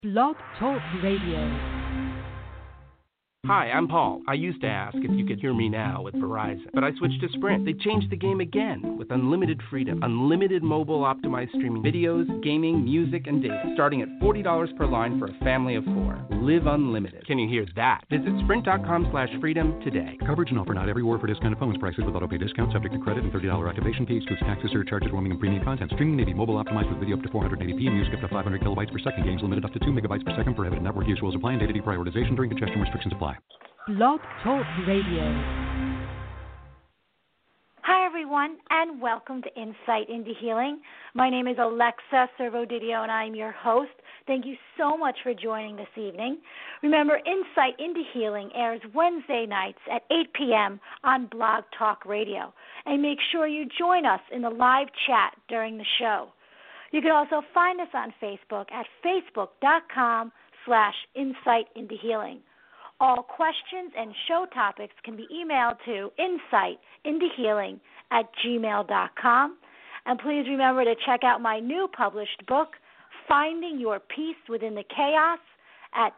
Blog Talk Radio. Hi, I'm Paul. I used to ask if you could hear me now with Verizon, but I switched to Sprint. They changed the game again with unlimited freedom. Unlimited mobile optimized streaming videos, gaming, music, and data. Starting at $40 per line for a family of 4. Live unlimited. Can you hear that? Visit sprint.com/freedom today. Coverage and offer not everywhere for discounted phones. Prices with autopay discount subject to credit and $30 activation fee. Excludes taxes, surcharges, roaming, and premium content. Streaming may be mobile optimized with video up to 480p and music up to 500 kilobytes per second. Games limited up to 2 megabytes per second. Prohibited network use will apply and data deprioritization during congestion restrictions apply. Blog Talk Radio. Hi, everyone, and welcome to Insight into Healing. My name is Alexa Servo-Didio, and I'm your host. Thank you so much for joining this evening. Remember, Insight into Healing airs Wednesday nights at 8 p.m. on Blog Talk Radio. And make sure you join us in the live chat during the show. You can also find us on Facebook at facebook.com/insightintohealing. All questions and show topics can be emailed to insightintohealing@gmail.com. And please remember to check out my new published book, Finding Your Peace Within the Chaos, at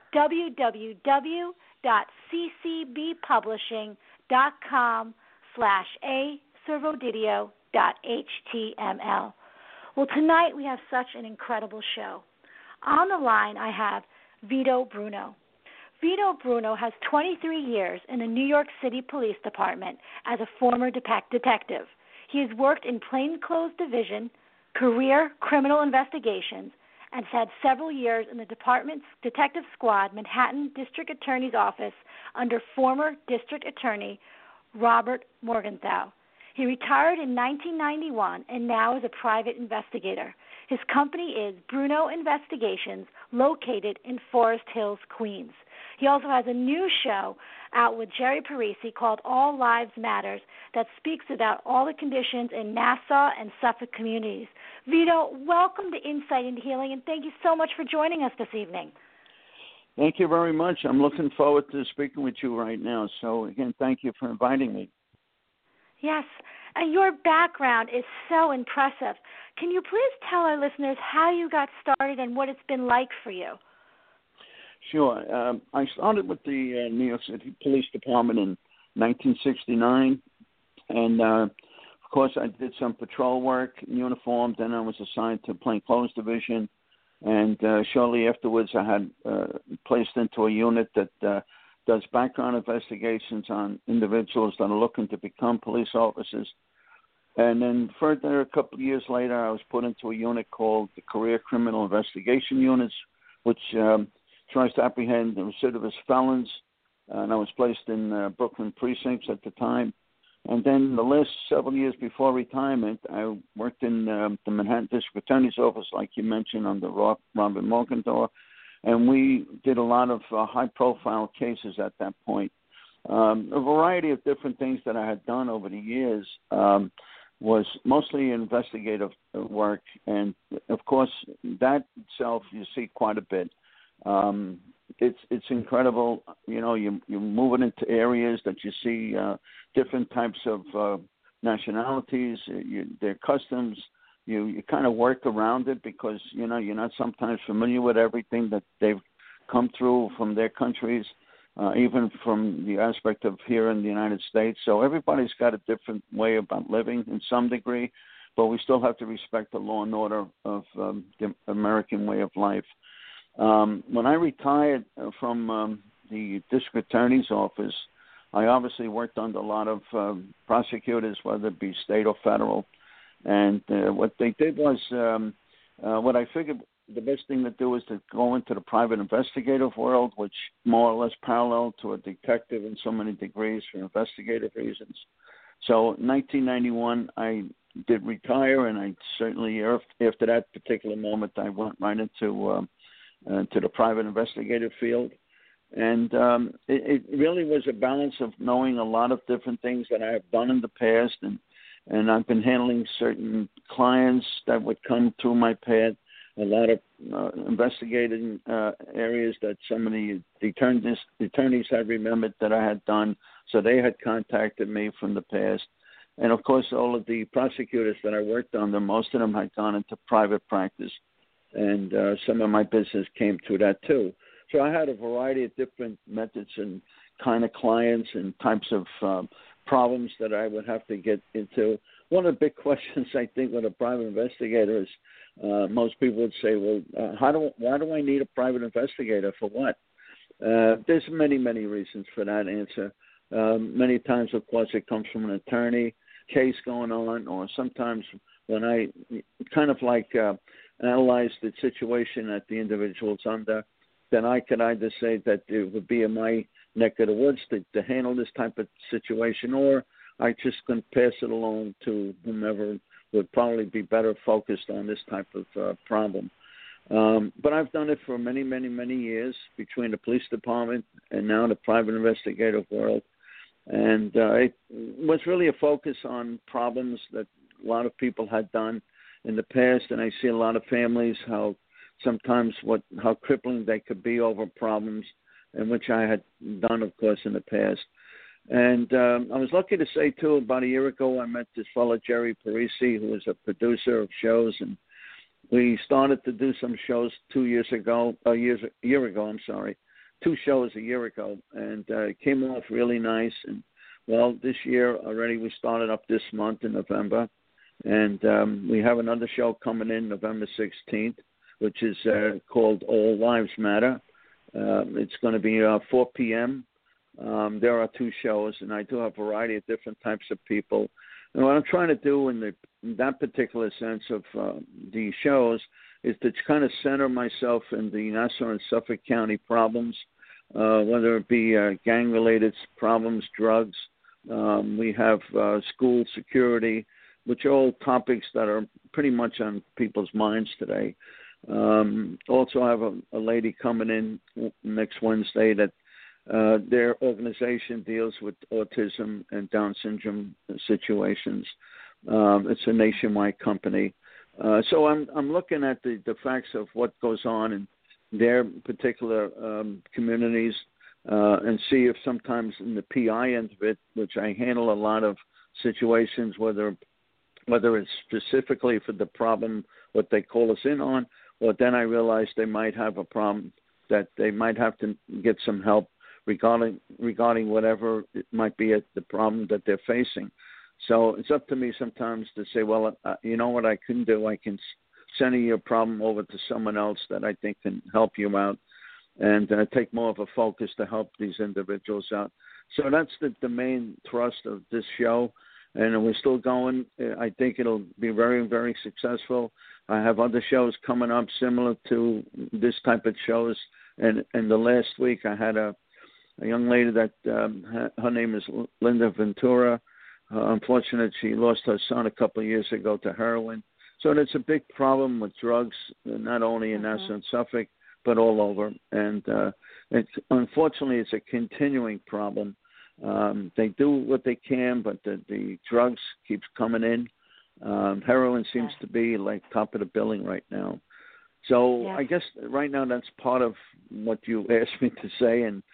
www.ccbpublishing.com/aservodidio.html. Well, tonight we have such an incredible show. On the line, I have Vito Bruno. Vito Bruno has 23 years in the New York City Police Department as a former detective. He has worked in plainclothes division, career criminal investigations, and has had several years in the department's detective squad, Manhattan District Attorney's Office, under former District Attorney Robert Morgenthau. He retired in 1991 and now is a private investigator. His company is Bruno Investigations, located in Forest Hills, Queens. He also has a new show out with Jerry Parisi called All Lives Matters that speaks about all the conditions in Nassau and Suffolk communities. Vito, welcome to Insight into Healing, and thank you so much for joining us this evening. Thank you very much. I'm looking forward to speaking with you right now. So, again, thank you for inviting me. Yes, and your background is so impressive. Can you please tell our listeners how you got started and what it's been like for you? Sure. I started with the New York City Police Department in 1969, and of course I did some patrol work in uniform. Then I was assigned to plainclothes division, and shortly afterwards I had placed into a unit that does background investigations on individuals that are looking to become police officers. And then further, a couple of years later, I was put into a unit called the Career Criminal Investigation Units, which tries to apprehend recidivist felons. And I was placed in Brooklyn precincts at the time. And then the last several years before retirement, I worked in the Manhattan District Attorney's Office, like you mentioned, under Robert Morgenthau. And we did a lot of high-profile cases at that point. A variety of different things that I had done over the years was mostly investigative work. And, of course, that itself you see quite a bit. It's incredible. You know, you're moving into areas that you see different types of nationalities, their customs. You kind of work around it because, you know, you're not sometimes familiar with everything that they've come through from their countries, even from the aspect of here in the United States. So everybody's got a different way about living in some degree, but we still have to respect the law and order of the American way of life. When I retired from the District Attorney's Office, I obviously worked under a lot of prosecutors, whether it be state or federal. And what they did was, what I figured the best thing to do was to go into the private investigative world, which more or less parallel to a detective in so many degrees for investigative reasons. So in 1991, I did retire, and I certainly, after that particular moment, I went right into to the private investigative field. And it really was a balance of knowing a lot of different things that I have done in the past, and I've been handling certain clients that would come through my path, a lot of investigating areas that some of the attorneys had remembered that I had done, so they had contacted me from the past. And, of course, all of the prosecutors that I worked under, most of them had gone into private practice. and some of my business came through that too. So I had a variety of different methods and kind of clients and types of problems that I would have to get into. One of the big questions, I think, with a private investigator is most people would say, well, why do I need a private investigator? For what? There's many, many reasons for that answer. Many times, of course, it comes from an attorney, case going on, or sometimes when I kind of like analyze the situation that the individual's under, then I could either say that it would be in my neck of the woods to handle this type of situation, or I just can pass it along to whomever would probably be better focused on this type of problem. But I've done it for many, many, many years between the police department and now the private investigative world. And it was really a focus on problems that a lot of people had done in the past. And I see a lot of families, how crippling they could be over problems, in which I had done, of course, in the past. And I was lucky to say, too, about a year ago, I met this fellow, Jerry Parisi, who is a producer of shows, and we started to do some shows 2 years ago, a year ago, 2 shows a year ago, and it came off really nice. And, well, this year already we started up this month in November, and we have another show coming in November 16th, which is called All Lives Matter. It's going to be 4 p.m., there are 2 shows, and I do have a variety of different types of people. And what I'm trying to do in that particular sense of the shows is to kind of center myself in the Nassau and Suffolk County problems, whether it be gang-related problems, drugs. We have school security, which are all topics that are pretty much on people's minds today. Also have a lady coming in next Wednesday that their organization deals with autism and Down syndrome situations. It's a nationwide company. So I'm looking at the facts of what goes on in their particular communities and see if sometimes in the PI end of it, which I handle a lot of situations, whether it's specifically for the problem, what they call us in on, or then I realize they might have a problem that they might have to get some help regarding whatever it might be at the problem that they're facing. So it's up to me sometimes to say, well, you know what I can do? I can send your problem over to someone else that I think can help you out and take more of a focus to help these individuals out. So that's the main thrust of this show, and we're still going. I think it'll be very, very successful. I have other shows coming up similar to this type of shows, and the last week I had a young lady that her name is Linda Ventura. Unfortunately, she lost her son a couple of years ago to heroin. So it's a big problem with drugs, not only in Nassau and Suffolk, but all over. And unfortunately, it's a continuing problem. They do what they can, but the drugs keeps coming in. Heroin seems to be like top of the billing right now. So I guess right now that's part of what you asked me to say, and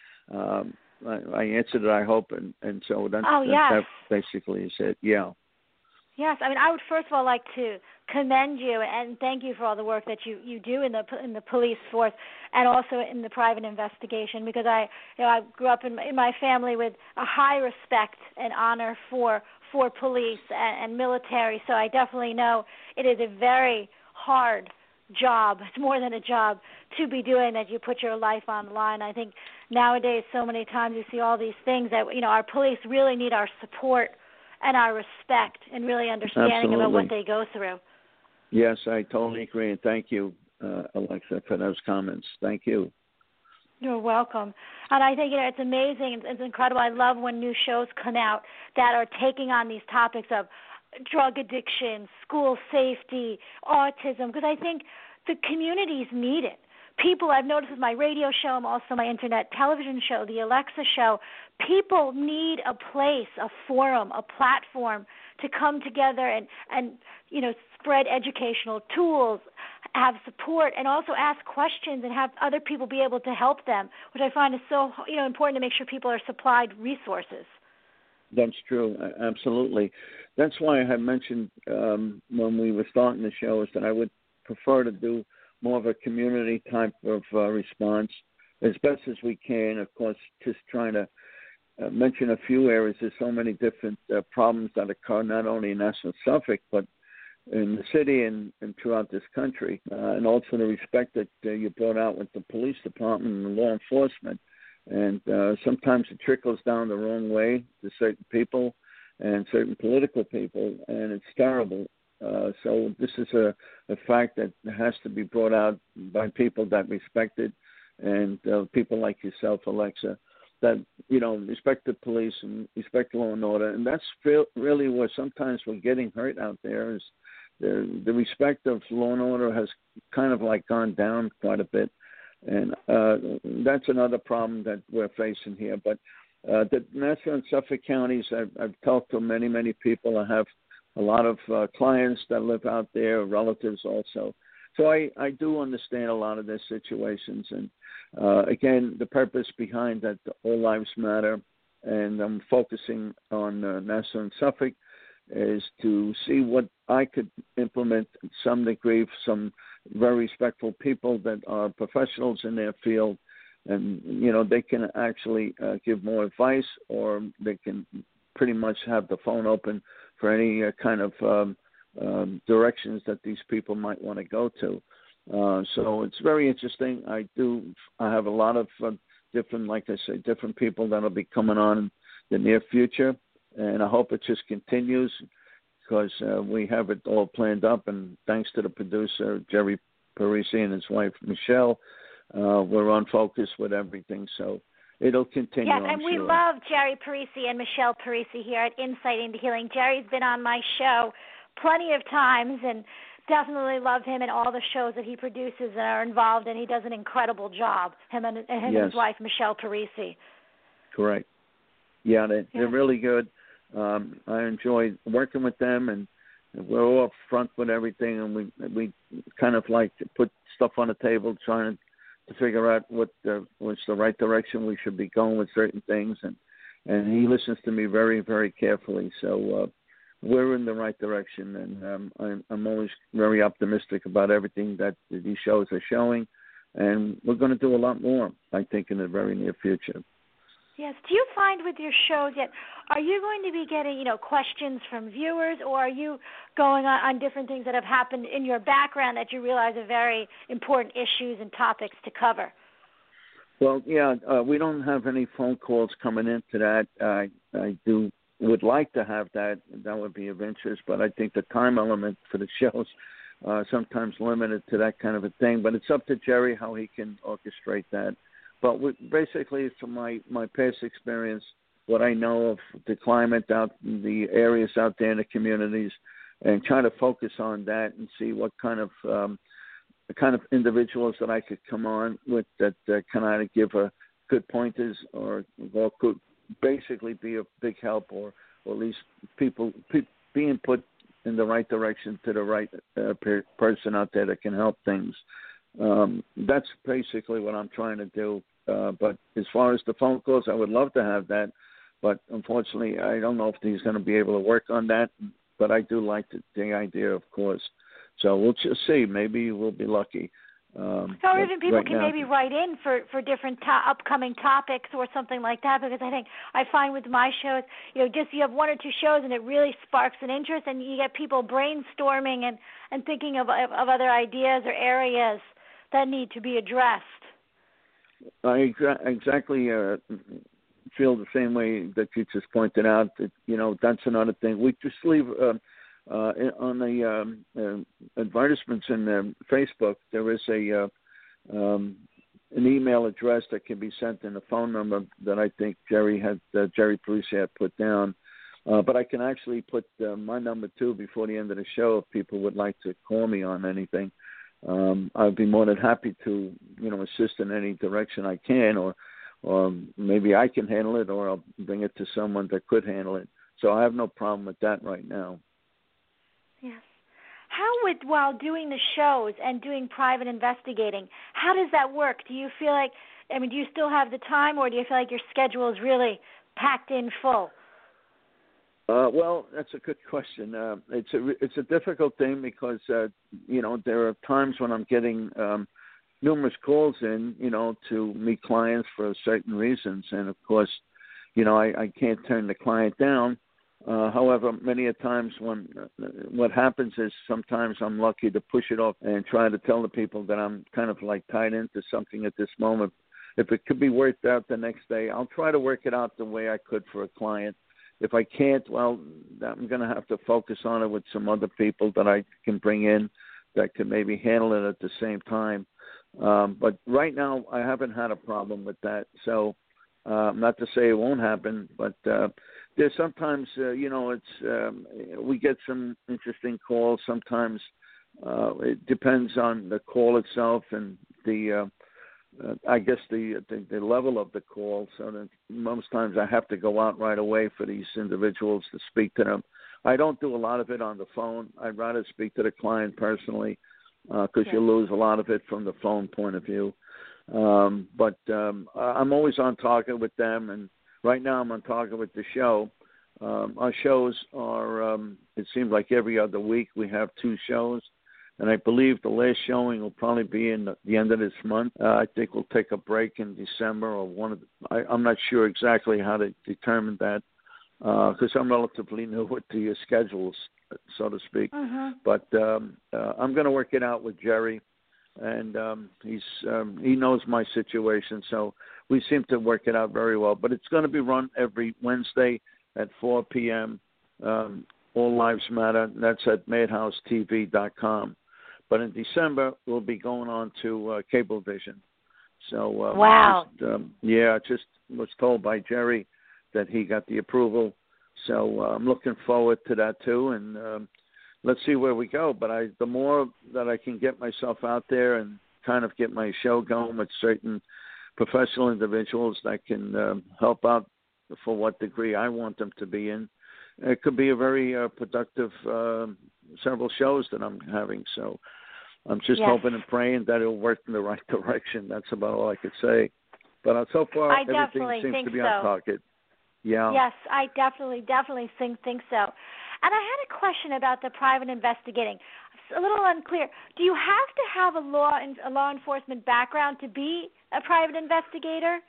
I answered it, I hope, and so that basically is it. Yeah. Yes, I mean, I would first of all like to commend you and thank you for all the work that you do in the police force and also in the private investigation, because I grew up in my family with a high respect and honor for police and military, so I definitely know it is a very hard job. It's more than a job to be doing that. You put your life on the line. I think nowadays so many times you see all these things that our police really need our support and our respect and really understanding about what they go through. Yes, I totally agree, and thank you, Alexa, for those comments. Thank you. You're welcome. And I think it's amazing. It's incredible. I love when new shows come out that are taking on these topics of drug addiction, school safety, autism, because I think the communities need it. People, I've noticed with my radio show and also my internet television show, the Alexa show, people need a place, a forum, a platform to come together and spread educational tools, have support, and also ask questions and have other people be able to help them, which I find is so important to make sure people are supplied resources. That's true, absolutely. That's why I had mentioned when we were starting the show is that I would prefer to do more of a community type of response as best as we can. Of course, just trying to mention a few areas. There's so many different problems that occur not only in Nassau and Suffolk, but in the city and throughout this country, and also the respect that you brought out with the police department and the law enforcement. And sometimes it trickles down the wrong way to certain people and certain political people, and it's terrible. So this is a fact that has to be brought out by people that respect it, and people like yourself, Alexa, that, you know, respect the police and respect law and order. And that's really where sometimes we're getting hurt out there, is the respect of law and order has kind of like gone down quite a bit. And that's another problem that we're facing here. But the Nassau and Suffolk counties, I've talked to many people. I have a lot of clients that live out there, relatives also. So I do understand a lot of their situations. And, again, the purpose behind that, all lives matter, and I'm focusing on Nassau and Suffolk, is to see what I could implement to some degree, some very respectful people that are professionals in their field, and, you know, they can actually give more advice, or they can pretty much have the phone open for any kind of directions that these people might want to go to. So it's very interesting. I have a lot of different, like I say, different people that'll be coming on in the near future. And I hope it just continues, because we have it all planned up. And thanks to the producer, Jerry Parisi, and his wife, Michelle, we're on focus with everything. So it'll continue. Yes, and we love Jerry Parisi and Michelle Parisi here at Insight into Healing. Jerry's been on my show plenty of times, and definitely love him and all the shows that he produces and are involved in. He does an incredible job, him and his wife, Michelle Parisi. Correct. Yeah, they're really good. I enjoy working with them, and we're all up front with everything, and we kind of like to put stuff on the table, trying to figure out what's the right direction we should be going with certain things, and he listens to me very, very carefully. So we're in the right direction, and I'm always very optimistic about everything that these shows are showing, and we're going to do a lot more, I think, in the very near future. Yes. Do you find with your shows yet, are you going to be getting, questions from viewers, or are you going on different things that have happened in your background that you realize are very important issues and topics to cover? Well, yeah, we don't have any phone calls coming into that. I would like to have that. That would be of interest, but I think the time element for the shows sometimes limited to that kind of a thing. But it's up to Jerry how he can orchestrate that. But basically, from my past experience, what I know of the climate out in the areas out there in the communities, and trying to focus on that and see what kind of the kind of individuals that I could come on with that can either give a good pointers or could basically be a big help, or at least people being put in the right direction to the right person out there that can help things. That's basically what I'm trying to do. But as far as the phone calls, I would love to have that. But unfortunately, I don't know if he's going to be able to work on that. But I do like the idea, of course. So we'll just see. Maybe we'll be lucky. So even people can maybe write in for different upcoming topics or something like that, because I find with my shows, just you have one or two shows and it really sparks an interest, and you get people brainstorming and thinking of other ideas or areas that need to be addressed. I exactly feel the same way that you just pointed out. That, that's another thing. We just leave on the advertisements in Facebook. There is an email address that can be sent and a phone number that I think Jerry Parisi had put down. But I can actually put my number too before the end of the show if people would like to call me on anything. I'd be more than happy to, assist in any direction I can, or maybe I can handle it, or I'll bring it to someone that could handle it. So I have no problem with that right now. Yes. While doing the shows and doing private investigating, how does that work? Do you feel like, do you still have the time, or do you feel like your schedule is really packed in full? Well, that's a good question. It's a difficult thing because there are times when I'm getting numerous calls in, to meet clients for certain reasons, and of course, I can't turn the client down. However, many a times what happens is sometimes I'm lucky to push it off and try to tell the people that I'm kind of like tied into something at this moment. If it could be worked out the next day, I'll try to work it out the way I could for a client. If I can't, well, I'm going to have to focus on it with some other people that I can bring in that can maybe handle it at the same time. But right now, I haven't had a problem with that. So not to say it won't happen, but there's sometimes, we get some interesting calls. Sometimes it depends on the call itself and the level of the call. So that most times I have to go out right away for these individuals to speak to them. I don't do a lot of it on the phone. I'd rather speak to the client personally because you lose a lot of it from the phone point of view. But I'm always on target with them, and right now I'm on target with the show. Our shows are, it seems like every other week we have 2 shows. And I believe the last showing will probably be in the end of this month. I think we'll take a break in December or I'm not sure exactly how to determine that because I'm relatively new with the schedules, so to speak. Mm-hmm. But I'm going to work it out with Jerry, and he knows my situation, so we seem to work it out very well. But it's going to be run every Wednesday at 4 p.m. All Lives Matter. That's at MadhouseTV.com. But in December, we'll be going on to Cablevision. So, wow. Just was told by Jerry that he got the approval. So I'm looking forward to that, too. And let's see where we go. But the more that I can get myself out there and kind of get my show going with certain professional individuals that can help out for what degree I want them to be in, it could be a very productive several shows that I'm having. So I'm just hoping and praying that it'll work in the right direction. That's about all I could say. But so far, everything seems to be on target. Yeah. Yes, I definitely think so. And I had a question about the private investigating. It's a little unclear. Do you have to have a law enforcement background to be a private investigator?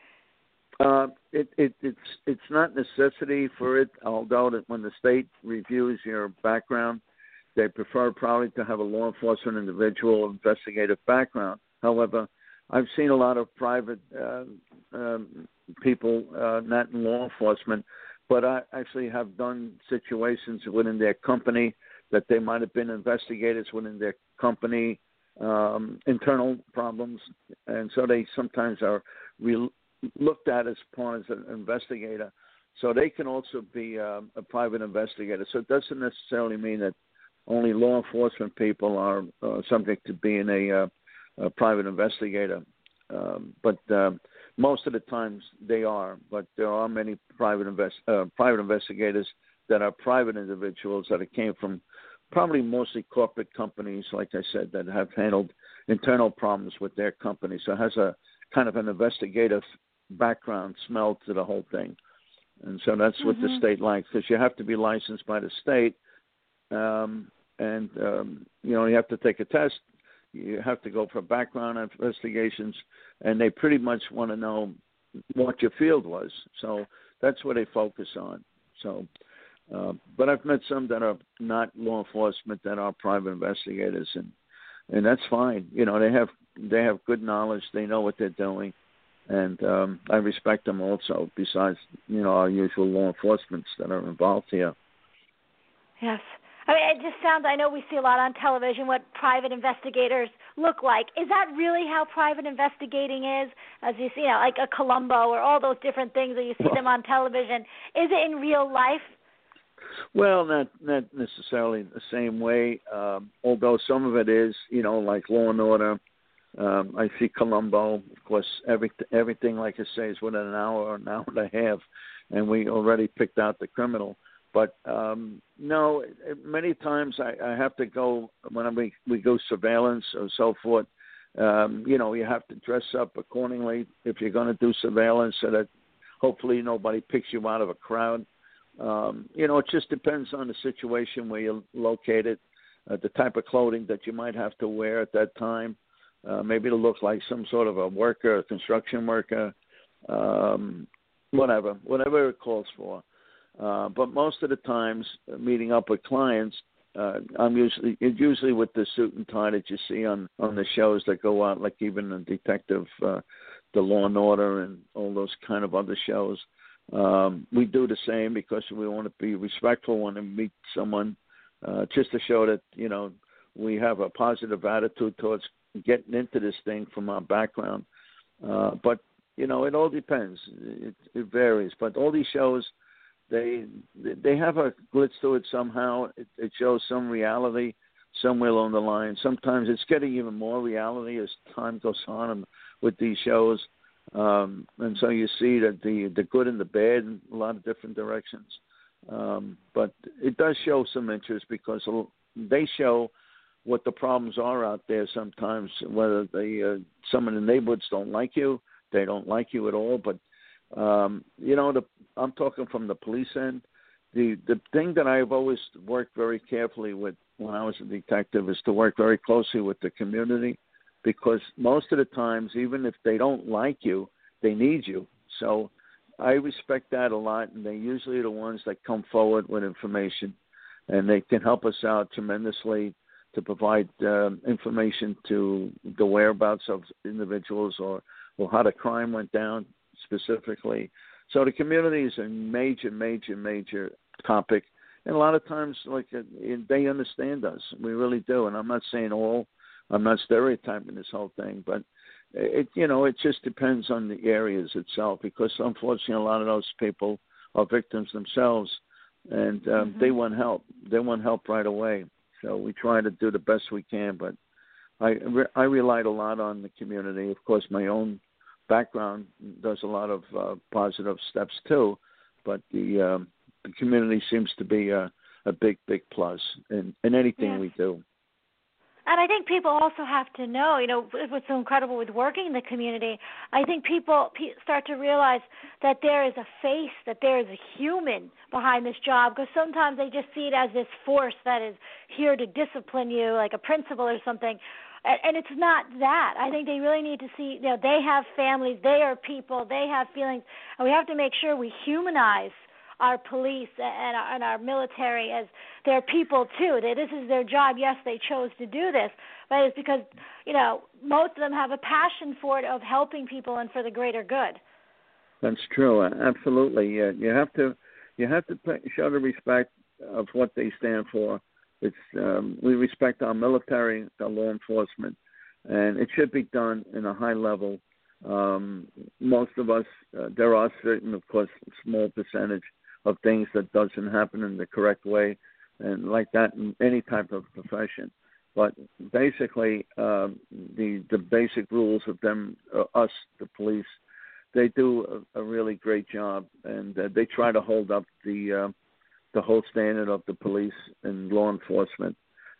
It's not necessity for it, although when the state reviews your background, they prefer probably to have a law enforcement individual investigative background. However, I've seen a lot of private people, not in law enforcement, but I actually have done situations within their company that they might have been investigators within their company, internal problems, and so they sometimes are looked at as part of an investigator. So they can also be a private investigator. So it doesn't necessarily mean that only law enforcement people are subject to being a private investigator. But most of the times they are. But there are many private investigators that are private individuals that came from probably mostly corporate companies, like I said, that have handled internal problems with their company. So it has a kind of an investigative background smell to the whole thing. And so that's what the state likes, because you have to be licensed by the state, you have to take a test. You have to go for background investigations, and they pretty much want to know what your field was. So that's what they focus on. So, but I've met some that are not law enforcement that are private investigators, and that's fine. They have good knowledge. They know what they're doing. And I respect them also, besides, our usual law enforcements that are involved here. Yes. I mean, it just sounds, I know we see a lot on television what private investigators look like. Is that really how private investigating is? As you see, like a Columbo or all those different things that you see them on television. Is it in real life? Well, not necessarily the same way, although some of it is, like Law and Order. I see Columbo, of course, everything, like I say, is within an hour or an hour and a half, and we already picked out the criminal. But, no, many times I have to go, when we go surveillance or so forth, you have to dress up accordingly if you're going to do surveillance so that hopefully nobody picks you out of a crowd. It just depends on the situation where you're located, the type of clothing that you might have to wear at that time. Maybe it'll look like some sort of a worker, a construction worker, whatever it calls for. But most of the times, meeting up with clients, it's usually with the suit and tie that you see on the shows that go out, like even the detective, the Law and Order, and all those kind of other shows. We do the same because we want to be respectful when we meet someone, just to show that we have a positive attitude towards getting into this thing from our background. But it all depends. It varies. But all these shows, they have a glitz to it somehow. It shows some reality somewhere along the line. Sometimes it's getting even more reality as time goes on with these shows. And so you see that the good and the bad in a lot of different directions. But it does show some interest because they show what the problems are out there sometimes, whether some of the neighborhoods don't like you, they don't like you at all. But, I'm talking from the police end. The thing that I've always worked very carefully with when I was a detective is to work very closely with the community, because most of the times, even if they don't like you, they need you. So I respect that a lot, and they usually are the ones that come forward with information, and they can help us out tremendously to provide information to the whereabouts of individuals or how the crime went down specifically. So the community is a major, major, major topic, and a lot of times, they understand us. We really do, and I'm not saying all. I'm not stereotyping this whole thing, but it just depends on the areas itself, because unfortunately a lot of those people are victims themselves, and they want help. They want help right away. So we try to do the best we can, but I relied a lot on the community. Of course, my own background does a lot of positive steps too, but the community seems to be a big, big plus in anything we do. And I think people also have to know, what's so incredible with working in the community, I think people start to realize that there is a face, that there is a human behind this job, because sometimes they just see it as this force that is here to discipline you, like a principal or something. And it's not that. I think they really need to see, they have families, they are people, they have feelings, and we have to make sure we humanize our police and our military as their people too. That this is their job. Yes, they chose to do this, but it's because most of them have a passion for it, of helping people and for the greater good. That's true. Absolutely. You have to show the respect of what they stand for. It's we respect our military, our law enforcement, and it should be done in a high level. Most of us, there are certain, of course, small percentage of things that doesn't happen in the correct way, and like that in any type of profession. But basically, the basic rules of them, us, the police, they do a really great job, and they try to hold up the whole standard of the police and law enforcement.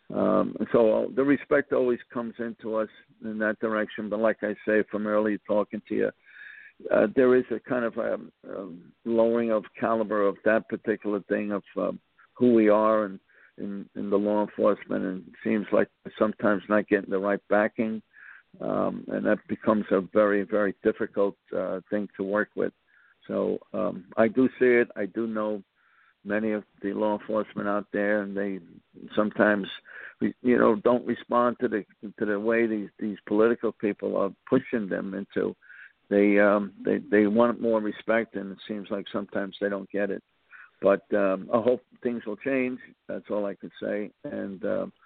So the respect always comes into us in that direction. But like I say, from earlier talking to you, there is a kind of a lowering of caliber of that particular thing of who we are and in the law enforcement, and it seems like sometimes not getting the right backing, and that becomes a very, very difficult thing to work with. So I do see it. I do know many of the law enforcement out there, and they sometimes, don't respond to the way these political people are pushing them into. They want more respect, and it seems like sometimes they don't get it. But I hope things will change. That's all I could say. And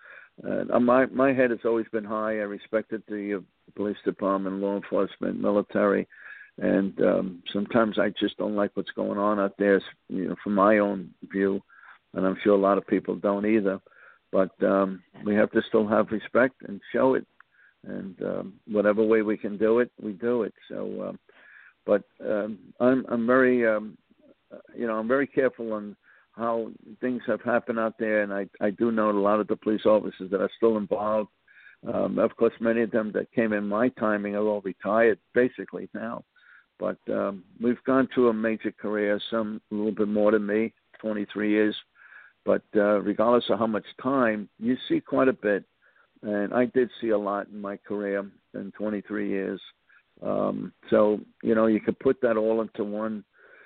my head has always been high. I respected the police department, law enforcement, military, and sometimes I just don't like what's going on out there, from my own view, and I'm sure a lot of people don't either. But we have to still have respect and show it. And whatever way we can do it, we do it. So, but I'm very, I'm very careful on how things have happened out there, and I do know a lot of the police officers that are still involved. Of course, many of them that came in my timing are all retired, basically now. But we've gone through a major career, some a little bit more than me, 23 years. But regardless of how much time, you see quite a bit. And I did see a lot in my career in 23 years. So, you could put that all into one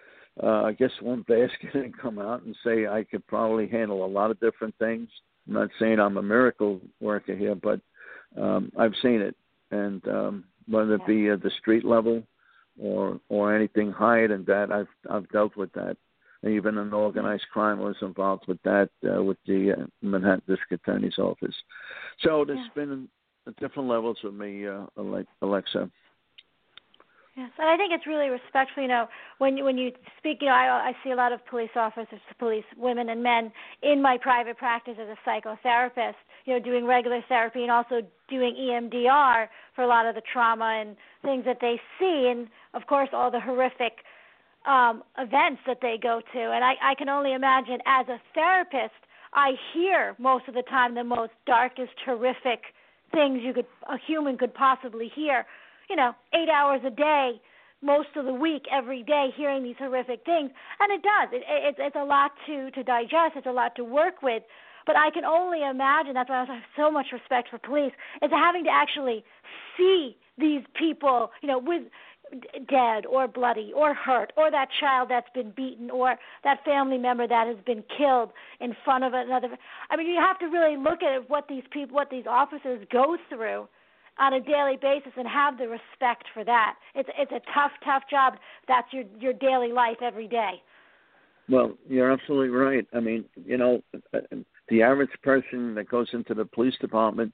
basket and come out and say I could probably handle a lot of different things. I'm not saying I'm a miracle worker here, but I've seen it. And whether it be at the street level or anything higher than that, I've dealt with that. Even an organized crime was involved with that, with the Manhattan District Attorney's Office. So there's been different levels with me, Alexa. Yes, and I think it's really respectful. When you speak, I see a lot of police officers, police women and men in my private practice as a psychotherapist. Doing regular therapy and also doing EMDR for a lot of the trauma and things that they see, and of course all the horrific events that they go to. And I can only imagine, as a therapist, I hear most of the time the most darkest, horrific things a human could possibly hear. 8 hours a day, most of the week, every day, hearing these horrific things. And it does. It's a lot to digest. It's a lot to work with. But I can only imagine, that's why I have so much respect for police, is having to actually see these people, with dead or bloody or hurt, or that child that's been beaten, or that family member that has been killed in front of another. I mean, you have to really look at what these officers go through on a daily basis and have the respect for that. It's a tough job. That's your daily life every day. Well, you're absolutely right. I mean, the average person that goes into the police department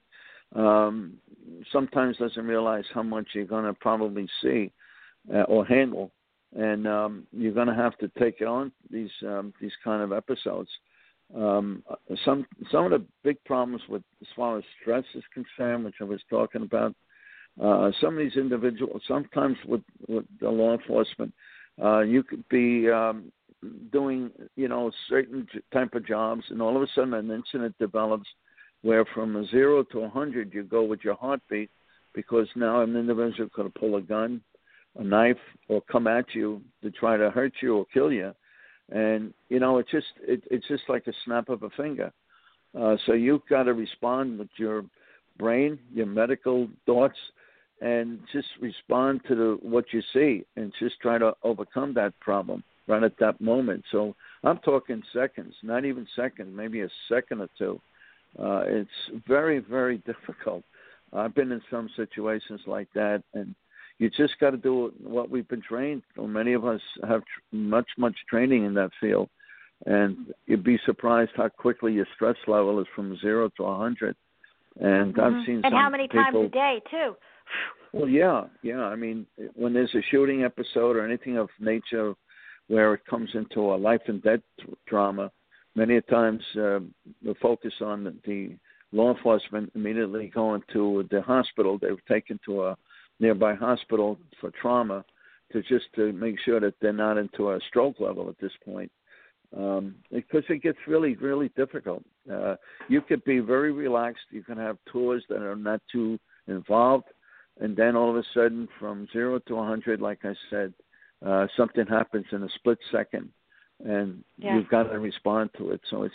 sometimes doesn't realize how much you're going to probably see or handle, and you're going to have to take it on these kind of episodes. Some of the big problems with, as far as stress is concerned, which I was talking about, some of these individuals, sometimes with the law enforcement, you could be doing, certain type of jobs, and all of a sudden an incident develops where from 0 to 100 you go with your heartbeat, because now an individual could pull a gun, a knife, or come at you to try to hurt you or kill you. And, it's just like a snap of a finger. So you've got to respond with your brain, your medical thoughts, and just respond to what you see and just try to overcome that problem right at that moment. So I'm talking seconds, not even seconds, maybe a second or two. It's very, very difficult. I've been in some situations like that, and you just got to do what we've been trained. Well, many of us have much training in that field, and you'd be surprised how quickly your stress level is from 0 to 100. And I've seen and some how many times a day too? Well, yeah. I mean, when there's a shooting episode or anything of nature where it comes into a life and death drama, many times the focus on the law enforcement immediately going to the hospital. They were taken to a nearby hospital for trauma to make sure that they're not into a stroke level at this point, because it gets really, really difficult. You could be very relaxed. You can have tours that are not too involved, and then all of a sudden, from 0 to 100, like I said, something happens in a split second, and you've got to respond to it. So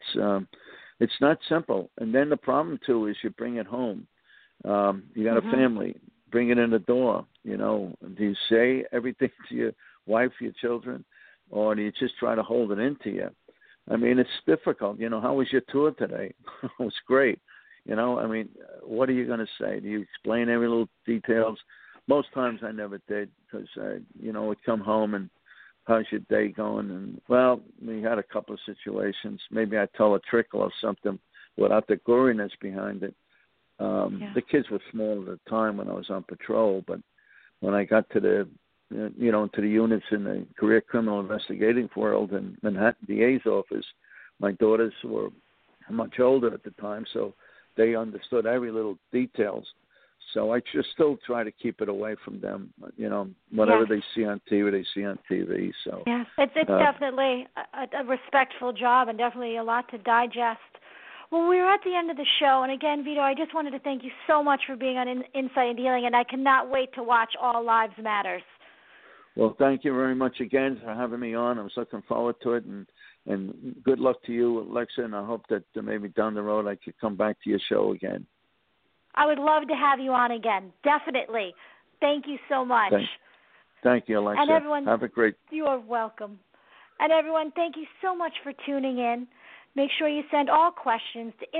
it's not simple. And then the problem too is you bring it home. You got a family. Bring it in the door. Do you say everything to your wife, your children, or do you just try to hold it into you? I mean, it's difficult. How was your tour today? It was great. I mean, what are you going to say? Do you explain every little details? Most times I never did, because, I'd come home and, how's your day going? And, well, we had a couple of situations. Maybe I'd tell a trickle of something without the goriness behind it. The kids were small at the time when I was on patrol, but when I got to the units in the career criminal investigating world in Manhattan DA's office, my daughters were much older at the time, so they understood every little details. So I just still try to keep it away from them. Whatever they see on TV, they see on TV. So it's definitely a respectful job and definitely a lot to digest. Well, we're at the end of the show, and again, Vito, I just wanted to thank you so much for being on Insight and Healing, and I cannot wait to watch All Lives Matters. Well, thank you very much again for having me on. I was looking forward to it, and good luck to you, Alexa, and I hope that maybe down the road I could come back to your show again. I would love to have you on again, definitely. Thank you so much. Thank you, Alexa. And everyone, have a great... You are welcome. And everyone, thank you so much for tuning in. Make sure you send all questions to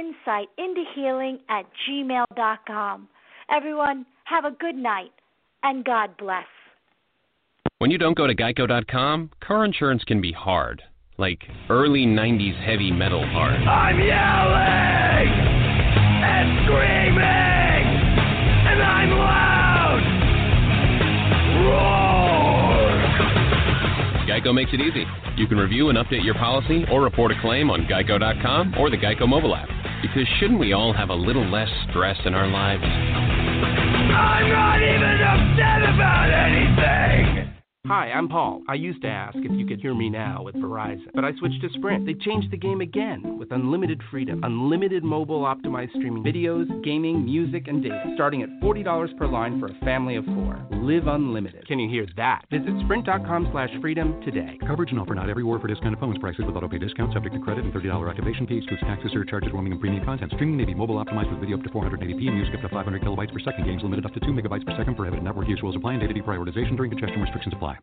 insightintohealing@gmail.com. Everyone, have a good night, and God bless. When you don't go to Geico.com, car insurance can be hard. Like early 90s heavy metal hard. I'm yelling and screaming, and I'm loud. Roar! Geico makes it easy. You can review and update your policy or report a claim on Geico.com or the Geico mobile app. Because shouldn't we all have a little less stress in our lives? I'm not even upset about anything! Hi, I'm Paul. I used to ask if you could hear me now with Verizon, but I switched to Sprint. They changed the game again with unlimited freedom, unlimited mobile optimized streaming videos, gaming, music, and data, starting at $40 per line for a family of 4. Live unlimited. Can you hear that? Visit sprint.com/freedom today. Coverage and offer not everywhere for discounted phones. Prices with auto pay discount subject to credit and $30 activation fee. Excludes taxes, surcharges, roaming, and premium content. Streaming may be mobile optimized with video up to 480p and music up to 500 kilobytes per second. Games limited up to 2 megabytes per second. Prohibited network use rules apply and data deprioritization during congestion restrictions apply.